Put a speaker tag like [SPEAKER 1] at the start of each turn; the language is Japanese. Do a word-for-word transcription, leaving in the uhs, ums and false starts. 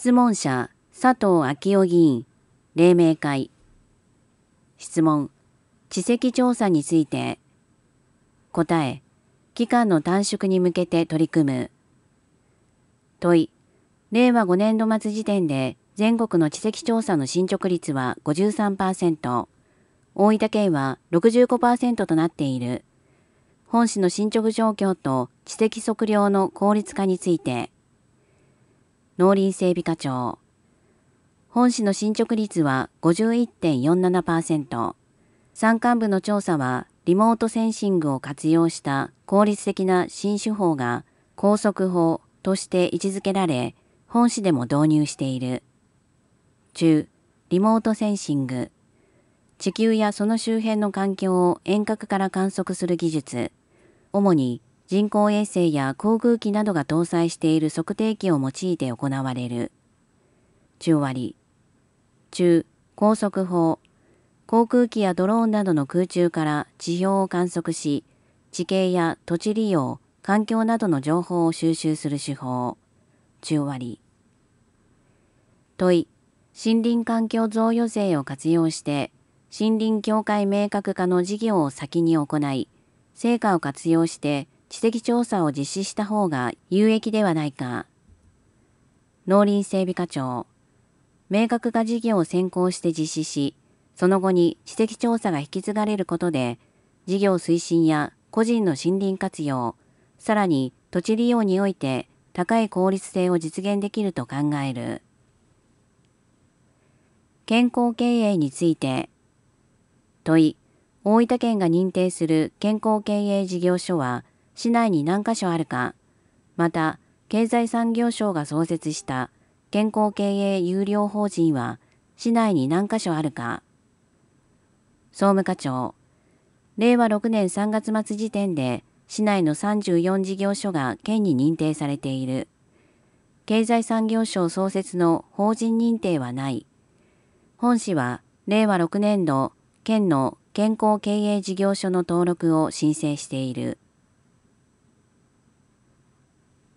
[SPEAKER 1] 質問者、佐藤昭夫議員、黎明会。質問、地籍調査について。答え、期間の短縮に向けて取り組む。問い、れいわごねんど末時点で全国の地籍調査の進捗率は ごじゅうさんパーセント、大分県は ろくじゅうごパーセント となっている。本市の進捗状況と地籍測量の効率化について。農林整備課長。本市の進捗率は ごじゅういってんよんななパーセント。山間部の調査はリモートセンシングを活用した効率的な新手法が高速法として位置づけられ、本市でも導入している。中、リモートセンシング。地球やその周辺の環境を遠隔から観測する技術。主に人工衛星や航空機などが搭載している測定器を用いて行われる。中割。中、高速法。航空機やドローンなどの空中から地表を観測し、地形や土地利用、環境などの情報を収集する手法。中割。問い、森林環境贈与税を活用して森林境界明確化の事業を先に行い、成果を活用して地籍調査を実施した方が有益ではないか。農林整備課長。明確化事業を先行して実施し、その後に地籍調査が引き継がれることで、事業推進や個人の森林活用、さらに土地利用において高い効率性を実現できると考える。健康経営について。問い、大分県が認定する健康経営事業所は市内に何カ所あるか、また経済産業省が創設した健康経営有料法人は市内に何カ所あるか。総務課長。れいわろくねんさんがつ末時点で市内のさんじゅうよん事業所が県に認定されている。経済産業省創設の法人認定はない。本市はれいわろくねんど県の健康経営事業所の登録を申請している。